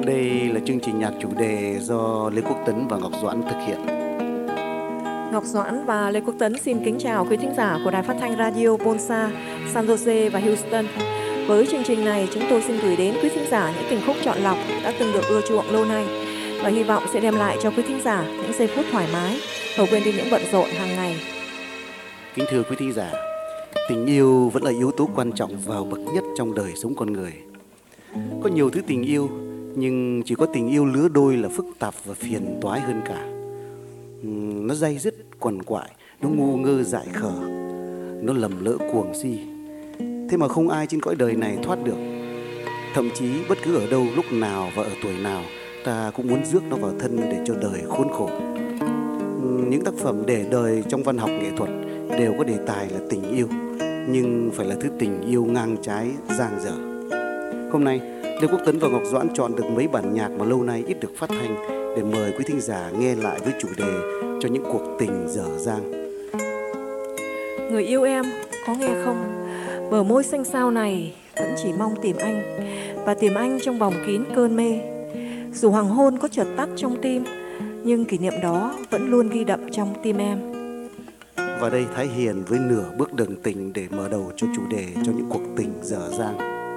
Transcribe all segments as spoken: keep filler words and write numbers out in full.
Đây là chương trình nhạc chủ đề do Lê Quốc Tấn và Ngọc Doãn thực hiện. Ngọc Doãn và Lê Quốc Tấn xin kính chào quý thính giả của Đài Phát thanh Radio Bonsa, San Jose và Houston. Với chương trình này, chúng tôi xin gửi đến quý thính giả những tình khúc chọn lọc đã từng được ưa chuộng lâu nay và hy vọng sẽ đem lại cho quý thính giả những giây phút thoải mái, hầu quên đi những bận rộn hàng ngày. Kính thưa quý thính giả, tình yêu vẫn là yếu tố quan trọng vào bậc nhất trong đời sống con người. Có nhiều thứ tình yêu, nhưng chỉ có tình yêu lứa đôi là phức tạp và phiền toái hơn cả. Nó day dứt quằn quại, nó ngu ngơ dại khờ, nó lầm lỡ cuồng si. Thế mà không ai trên cõi đời này thoát được. Thậm chí bất cứ ở đâu, lúc nào và ở tuổi nào, ta cũng muốn rước nó vào thân để cho đời khốn khổ. Những tác phẩm để đời trong văn học nghệ thuật đều có đề tài là tình yêu, nhưng phải là thứ tình yêu ngang trái, giang dở. Hôm nay, Lê Quốc Tấn và Ngọc Doãn chọn được mấy bản nhạc mà lâu nay ít được phát thanh để mời quý thính giả nghe lại với chủ đề cho những cuộc tình dở dang. Người yêu em, có nghe không? Bờ môi xanh xao này vẫn chỉ mong tìm anh, và tìm anh trong vòng kín cơn mê. Dù hoàng hôn có chợt tắt trong tim, nhưng kỷ niệm đó vẫn luôn ghi đậm trong tim em. Và đây Thái Hiền với nửa bước đường tình để mở đầu cho chủ đề cho những cuộc tình dở dang.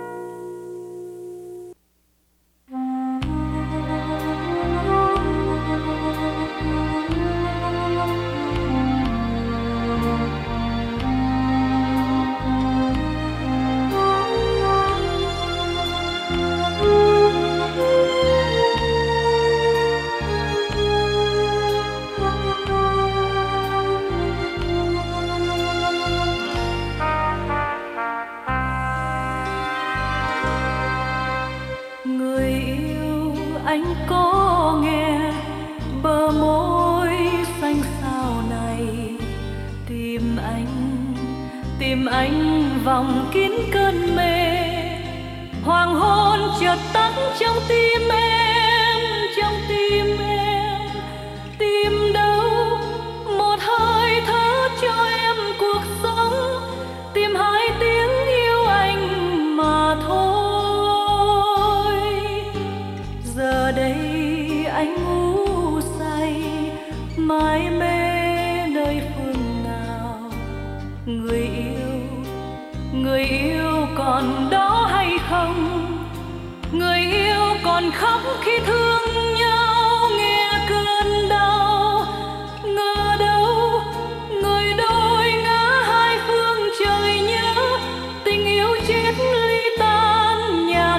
Vòng kín cơn mê, hoàng hôn chợt tắt trong tim em, trong tim em. Tìm đâu một hơi thở cho em cuộc sống, tìm hai tiếng yêu anh mà thôi. Giờ đây anh ngủ say, mải mê nơi phương nào. Người yêu, người yêu còn đó hay không? Người yêu còn khóc khi thương nhau, nghe cơn đau. Ngờ đâu người đôi ngã hai phương trời nhớ, tình yêu chết ly tan nhạt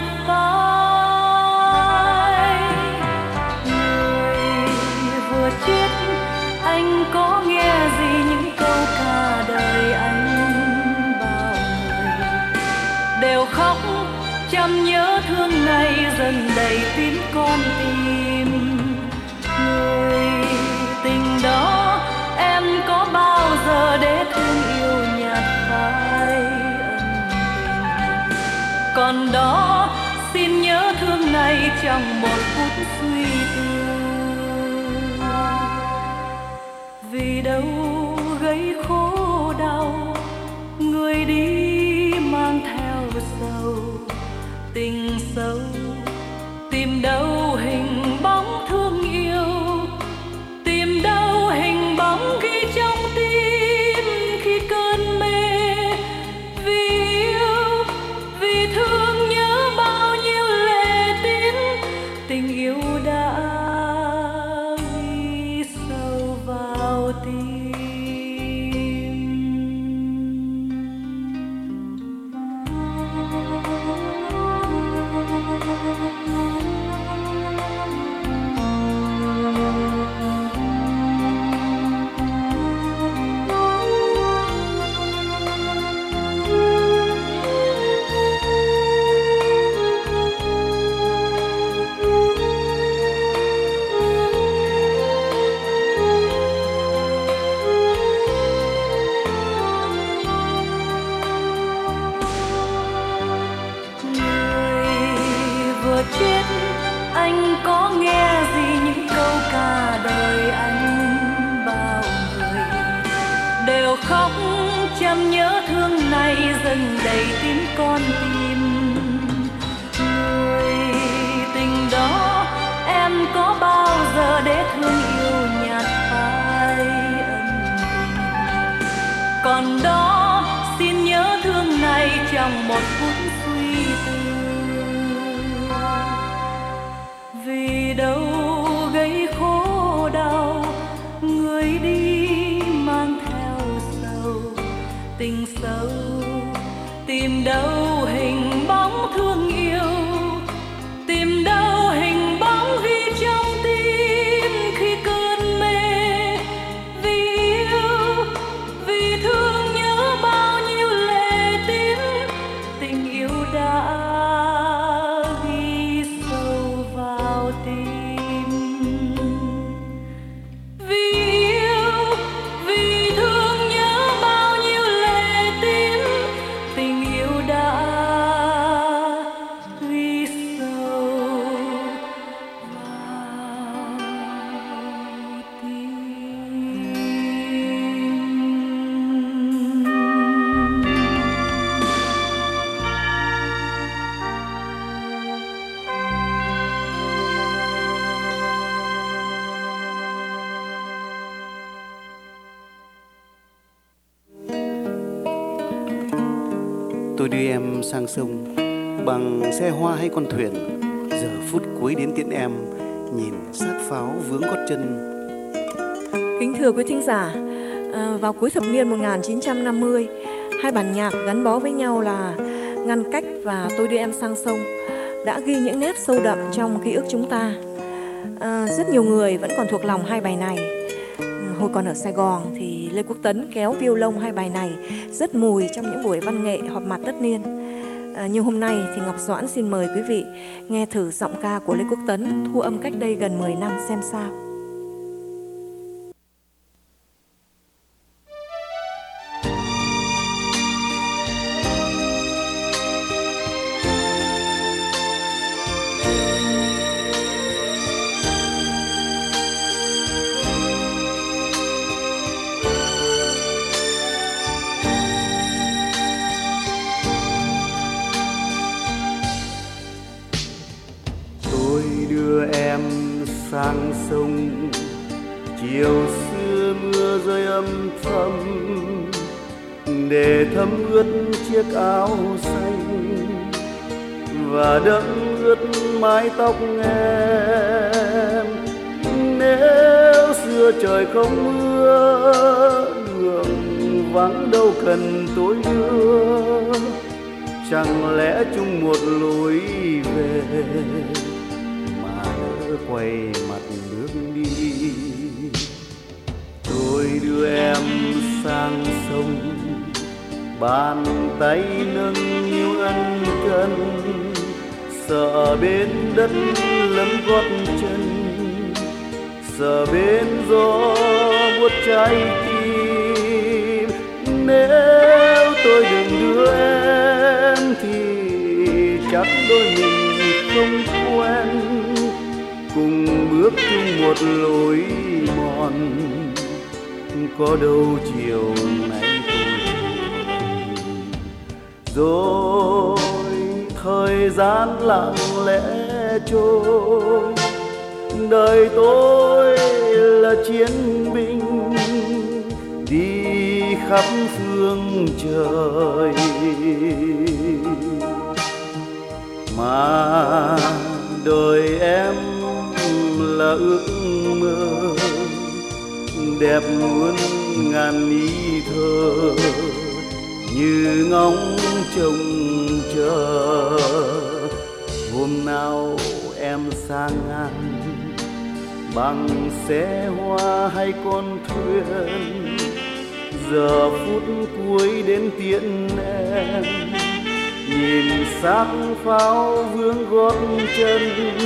phai. Người vừa chết, anh có nghe gì những câu cả đời anh đều khóc, chăm nhớ thương ngày dần đầy tiếng con tim. Người tình đó em có bao giờ để thương yêu nhạt phai ân tình. Còn đó xin nhớ thương này trong một phút suy tư. Vì đâu gây khổ đau, người đi mang theo sâu tình sâu. Tìm đâu hình bóng thương yêu, tìm đâu hình bóng ghi trong tim khi cơn mê. Vì yêu, vì thương nhớ bao nhiêu lệ tín, tình yêu đã ghi sâu vào tim. Chết, anh có nghe gì những câu cả đời anh bao người đều khóc, chăm nhớ thương này dần đầy tiếng con tim. Người tình đó để thương yêu nhạt phai ân tình. Còn đó xin nhớ thương này trong một phút suy tư, vì đâu gây khổ đau người đi mang theo sầu tình sâu, tìm đâu hình bóng thương yêu, tìm đâu hình bóng ghi trong tim khi cơn mê. Vì yêu, vì thương nhớ bao nhiêu lệ tím, tình yêu đã ghi sâu vào tim. Vì yêu, vì thương nhớ bao nhiêu lệ tím, tình yêu đã ghi sâu vào tim. Tôi đưa em sang sông bằng xe hoa hay con thuyền, giờ phút cuối đến tiễn em, nhìn sát pháo vướng gót chân. Kính thưa quý thính giả, à, vào cuối thập niên một nghìn chín trăm năm mươi, hai bản nhạc gắn bó với nhau là Ngăn Cách và Tôi Đưa Em Sang Sông đã ghi những nét sâu đậm trong ký ức chúng ta. À, rất nhiều người vẫn còn thuộc lòng hai bài này. Hồi còn ở Sài Gòn thì Lê Quốc Tấn kéo violon hai bài này rất mùi trong những buổi văn nghệ họp mặt tất niên. À, như hôm nay thì Ngọc Doãn xin mời quý vị nghe thử giọng ca của Lê Quốc Tấn thu âm cách đây gần mười năm xem sao. Sang sông chiều xưa mưa rơi âm thầm, để thấm ướt chiếc áo xanh và đẫm ướt mái tóc em. Nếu xưa trời không mưa, đường vắng đâu cần tôi đưa, chẳng lẽ chung một lối về quay mặt nước đi. Tôi đưa em sang sông, bàn tay nâng niu ân cần, sợ bên đất lấm gót chân, sợ bên gió buốt trái tim. Nếu tôi đừng đưa em thì chắc đôi mình không quen, cùng bước chung một lối mòn, có đâu chiều nay tôi. Rồi thời gian lặng lẽ trôi, đời tôi là chiến binh đi khắp phương trời, mà đời em là ước mơ đẹp muôn ngàn ý thơ, như ngóng trông chờ hôm nào em sang ngang bằng xe hoa hay con thuyền, giờ phút cuối đến tiễn em, nhìn xác pháo vướng gót chân,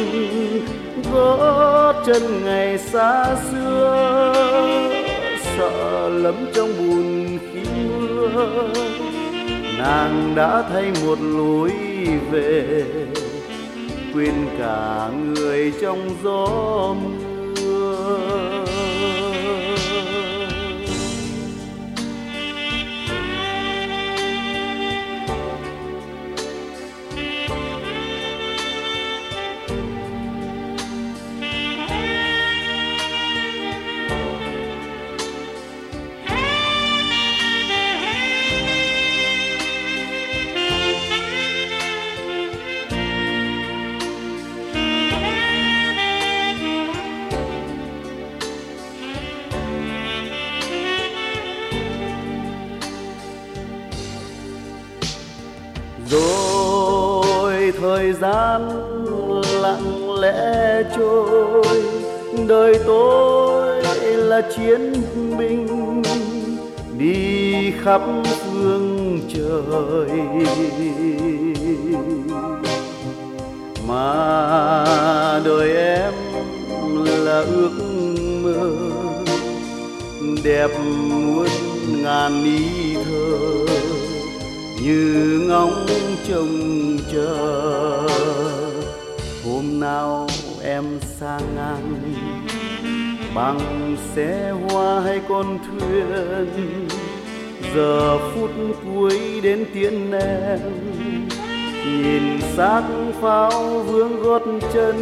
gót chân ngày xa xưa, sợ lấm trong bùn khi mưa. Nàng đã thay một lối về, quên cả người trong gió mưa. thời gian lặng lẽ trôi, đời tôi là chiến binh đi khắp phương trời, mà đời em là ước mơ đẹp muôn ngàn ý thơ, như ngóng trông chờ hôm nào em sang ngang bằng xe hoa hay con thuyền, giờ phút cuối đến tiễn em, nhìn xác pháo vương gót chân,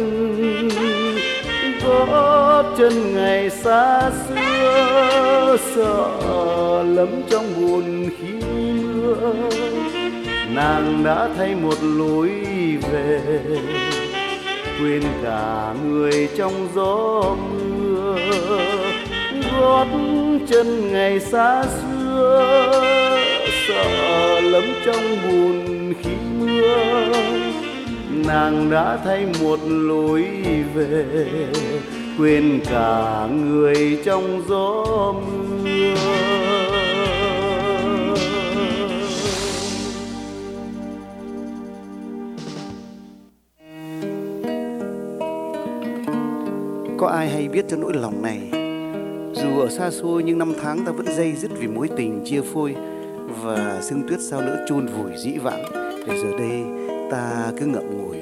gót chân ngày xa xưa, sợ lấm trong buồn khi mưa. Nàng đã thay một lối về, quên cả người trong gió mưa, gót chân ngày xa xưa, sợ lấm trong buồn khi mưa. Nàng đã thay một lối về, quên cả người trong gió mưa. Có ai hay biết cho nỗi lòng này? Dù ở xa xôi nhưng năm tháng ta vẫn day dứt vì mối tình chia phôi, và sương tuyết sao nỡ chôn vùi dĩ vãng, để giờ đây ta cứ ngậm ngùi.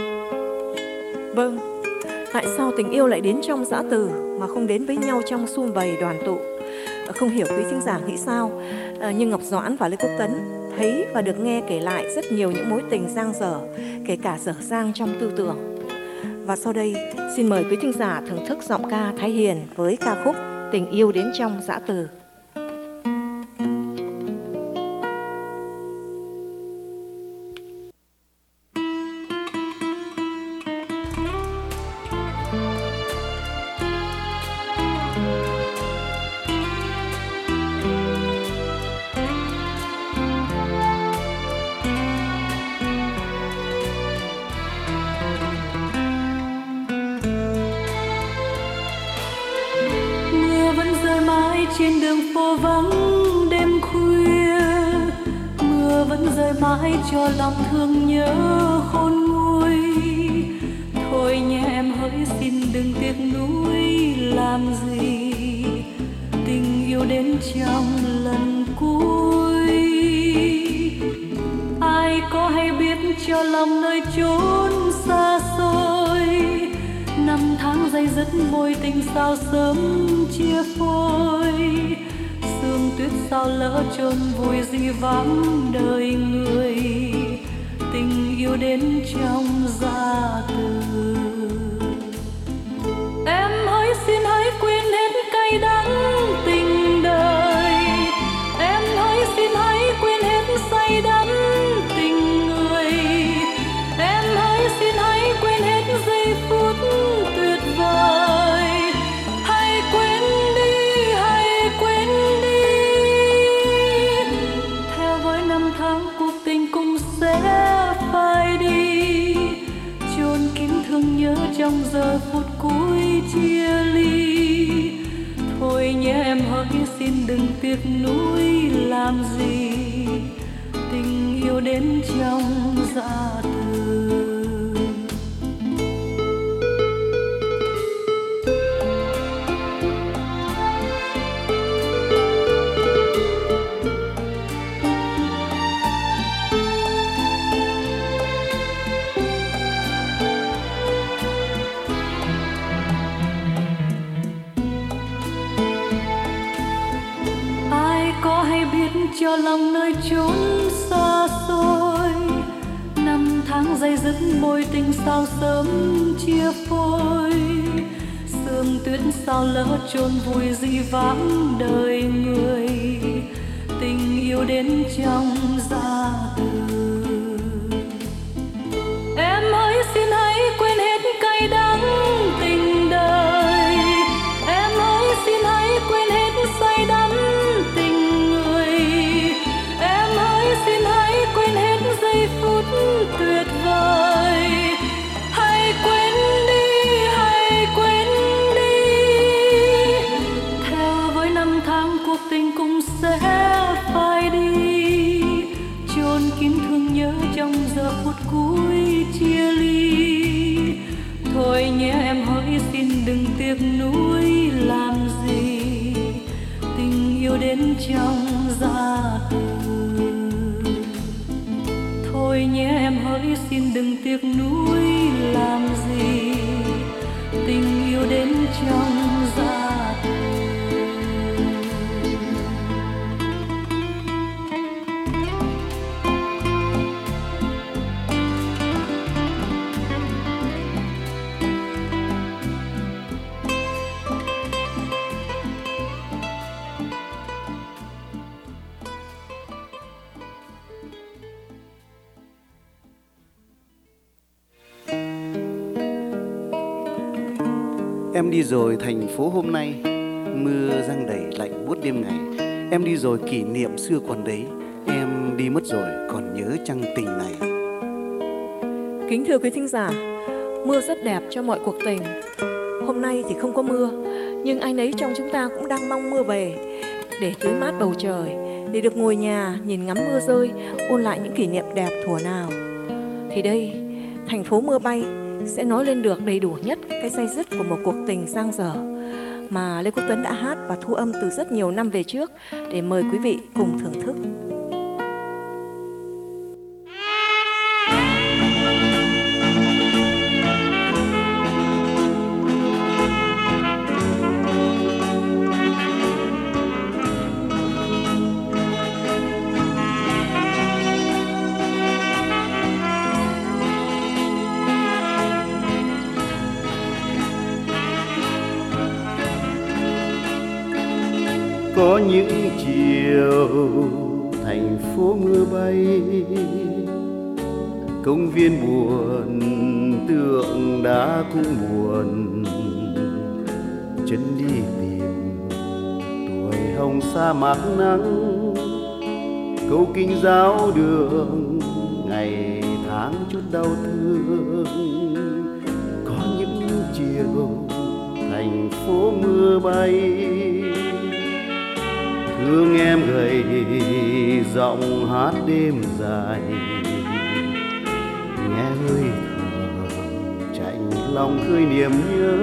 Vâng, tại sao tình yêu lại đến trong dã từ mà không đến với nhau trong sum vầy đoàn tụ? Không hiểu quý thính giả nghĩ sao, à, nhưng Ngọc Doãn và Lê Quốc Tấn thấy và được nghe kể lại rất nhiều những mối tình dang dở, kể cả dở dang trong tư tưởng. Và sau đây, xin mời quý thính giả thưởng thức giọng ca Thái Hiền với ca khúc Tình yêu đến trong dã từ. Trên đường phố vắng đêm khuya, mưa vẫn rơi mãi cho lòng thương nhớ khôn nguôi. Thôi nhé em hỡi xin đừng tiếc nuối làm gì, tình yêu đến trong lần cuối. Ai có hay biết cho lòng nơi chốn xa xôi, năm tháng day dứt mối tình sao sớm chia phôi. Sương tuyết sao lỡ chôn vùi dĩ vãng đời người, tình yêu đến trong dã từ. Em hãy xin hãy quên hết cay đắng tình đời, em hãy xin hãy quên hết say đắm tình người, em hãy xin hãy quên hết giây phút tuyệt vời. Hãy quên đi, hãy quên đi, theo với năm tháng cuộc tình cũng sẽ phai đi, chôn kín thương nhớ trong giờ phút cuối chia ly. Thôi nhé em hỡi xin đừng tiếc nuối làm gì, tình yêu đến trong dã từ. Cho lòng nơi chốn xa xôi, năm tháng day dứt mối tình sao sớm chia phôi. Sương tuyết sao lỡ chôn vùi dĩ vãng đời người, tình yêu đến trong dã từ. Em hãy xin hãy quên hết cay đắng tình đời, em hãy xin hãy quên hết say đắm tình người, em hãy xin hãy quên hết giây phút tuyệt vời. đến trong gia từ. Thôi nhé em hỡi xin đừng tiếc nuối làm gì, tình yêu đến trong gia từ. Em đi rồi thành phố hôm nay, mưa giăng đầy lạnh buốt đêm ngày. Em đi rồi kỷ niệm xưa còn đấy, em đi mất rồi còn nhớ chăng tình này. Kính thưa quý thính giả, mưa rất đẹp cho mọi cuộc tình. Hôm nay thì không có mưa, nhưng ai nấy trong chúng ta cũng đang mong mưa về để tưới mát bầu trời, để được ngồi nhà nhìn ngắm mưa rơi, ôn lại những kỷ niệm đẹp thuở nào. Thì đây, thành phố mưa bay sẽ nói lên được đầy đủ nhất cái day dứt của một cuộc tình giang dở mà Lê Quốc Tuấn đã hát và thu âm từ rất nhiều năm về trước để mời quý vị cùng thưởng thức. Có những chiều thành phố mưa bay, công viên buồn tượng đá cũng buồn, chân đi tìm tuổi hồng sa mạc nắng, câu kinh giáo đường ngày tháng chút đau thương. Có những chiều thành phố mưa bay, thương em gầy giọng hát đêm dài, nghe hơi thở chạnh lòng khơi niềm nhớ,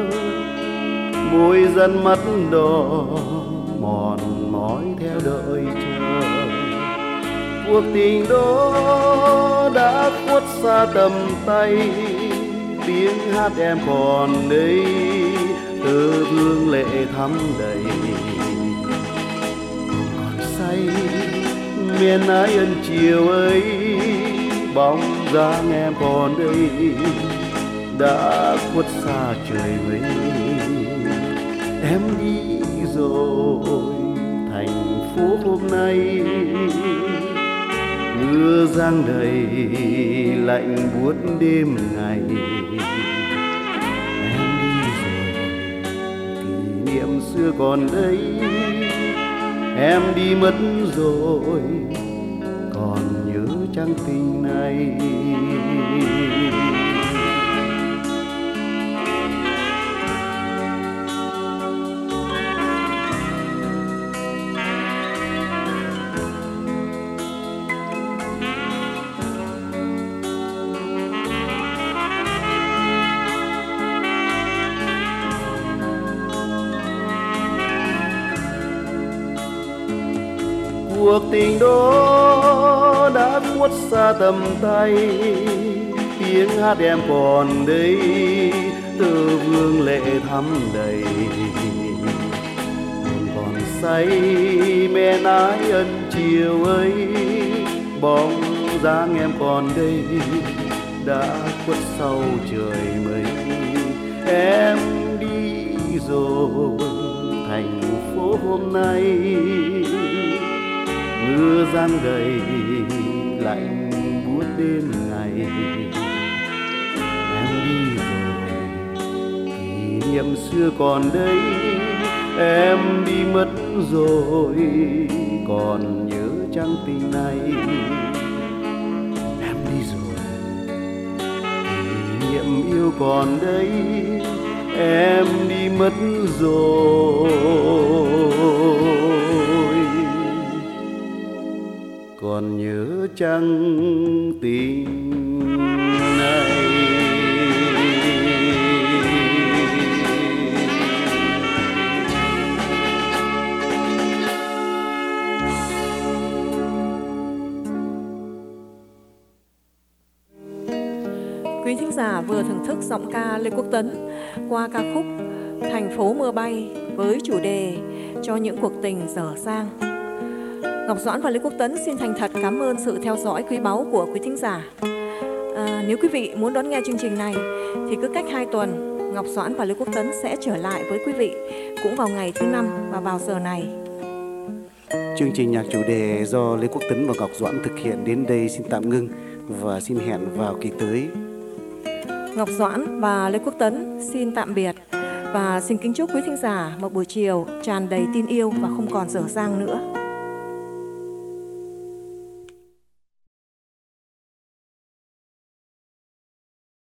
môi dần mắt đỏ mòn mỏi theo đợi chờ. Cuộc tình đó đã khuất xa tầm tay, tiếng hát em còn đây, tơ vương lệ thắm đầy. Miền ái ân chiều ấy, bóng dáng em còn đây, đã khuất xa trời mây. Em đi rồi thành phố hôm nay, mưa giăng đầy lạnh buốt đêm ngày. Em đi rồi kỷ niệm xưa còn đây, em đi mất rồi còn nhớ chăng tình này. Cuộc tình đó đã khuất xa tầm tay, tiếng hát em còn đây, tơ vương lệ thắm đầy. Hồn còn say men ái ân chiều ấy, bóng dáng em còn đây, đã khuất sau trời mây. Em đi rồi thành phố hôm nay, mưa giăng đầy lạnh buốt đêm ngày. Em đi rồi kỷ niệm xưa còn đây, em đi mất rồi còn nhớ chăng tình này. Em đi rồi kỷ niệm yêu còn đây, em đi mất rồi còn nhớ chăng tình này. giả vừa thưởng thức giọng ca Lê Quốc Tấn qua ca khúc Thành phố mưa bay với chủ đề Cho những cuộc tình dở dang. Ngọc Doãn và Lê Quốc Tấn xin thành thật cảm ơn sự theo dõi quý báu của quý thính giả. À, nếu quý vị muốn đón nghe chương trình này thì cứ cách hai tuần, Ngọc Doãn và Lê Quốc Tấn sẽ trở lại với quý vị cũng vào ngày thứ năm và vào giờ này. Chương trình nhạc chủ đề do Lê Quốc Tấn và Ngọc Doãn thực hiện đến đây xin tạm ngưng và xin hẹn vào kỳ tới. Ngọc Doãn và Lê Quốc Tấn xin tạm biệt và xin kính chúc quý thính giả một buổi chiều tràn đầy tin yêu và không còn dở dang nữa.